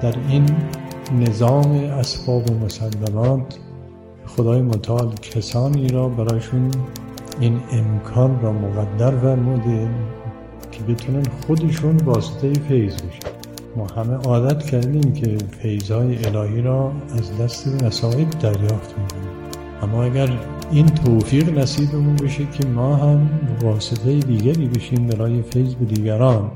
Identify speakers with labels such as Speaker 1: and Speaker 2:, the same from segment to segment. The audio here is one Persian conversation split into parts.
Speaker 1: در این نظام اسباب و مسلمات خدای متعال کسانی را برایشون این امکان را مقدر فرموده که بتونن خودشون واسطه فیض بشن. ما همه عادت کردیم که فیض‌های الهی را از دست وسایل دریافت می‌کنیم، اما اگر این توفیق نصیبمون بشه که ما هم واسطه دیگری بشیم برای فیض به دیگران،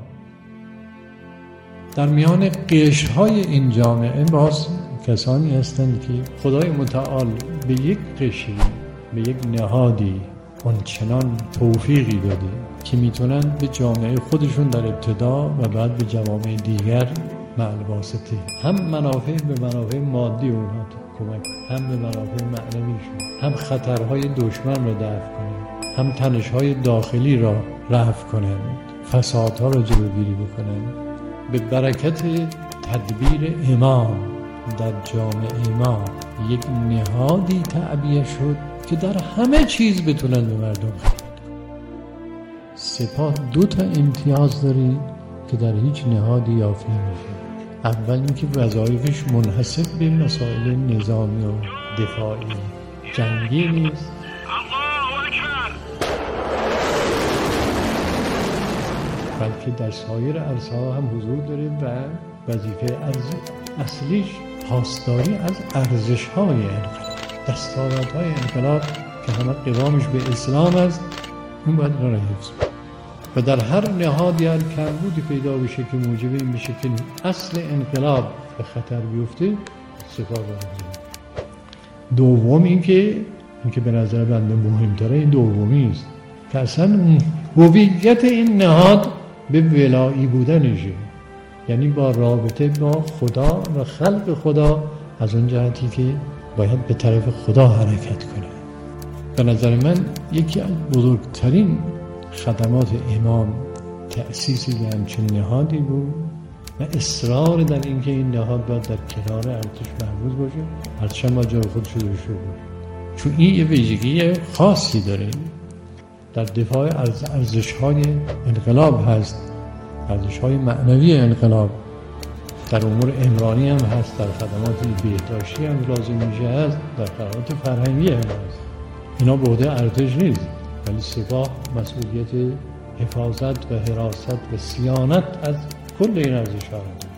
Speaker 1: در میان قشرهای این جامعه باز کسانی هستند که خدای متعال به یک قشری، به یک نهادی اون چنان توفیقی داده که میتونن به جامعه خودشون در ابتدا و بعد به جوامع دیگر معلواسطه هم منافع به منافع مادی اونها کمک، هم به منافع معنویشون، هم خطرهای دشمن را دفع کنند، هم تنشهای داخلی را رفع کنند، فسادها را جلوگیری بکنند. به برکت تدبیر امام در جامعه ما یک نهادی تعبیه شد که در همه چیز بتونن به مردم خدمت کنن. سپاه 2 امتیاز داره که در هیچ نهادی یافت نمیشه. اول اینکه وظایفش منحصر به مسائل نظامی و دفاعی جنگی نیست، بلکه در سایر عرصه‌ها هم حضور داره و وظیفه اصلیش پاسداری از ارزش‌های انقلاب، دستاوردهای انقلاب که همه قوامش به اسلام است، اون باید را حفظ کنه. و در هر نهادی هر کمبودی پیدا بشه که موجب این بشه که اصل انقلاب به خطر بیفته، سپاه برمی‌داره. دوم اینکه به نظر بنده مهمتره، این دومی است که اصلا هویت این نهاد به ولایی بودنشه، یعنی با رابطه با خدا و خلق خدا از اون جهتی که باید به طرف خدا حرکت کنه. به نظر من یکی از بزرگترین خدمات امام تأسیس همچین نهادی بود و اصرار در اینکه این نهاد باید در کنار ارتش محفوظ باشه، ارتش هم با جای خودش داشته باشه، چون این یه ویژگی خاصی داره، در دفاع از ارزش‌های انقلاب هست، ارزش‌های معنوی انقلاب، در امور عمرانی هم هست، در خدمات بهداشتی هم لازم میشه هست، در خدمات فرهنگی هم هست. اینا به عهده ارتش نیست، ولی سپاه مسئولیت حفاظت و حراست و صیانت از کل این ارزش‌ها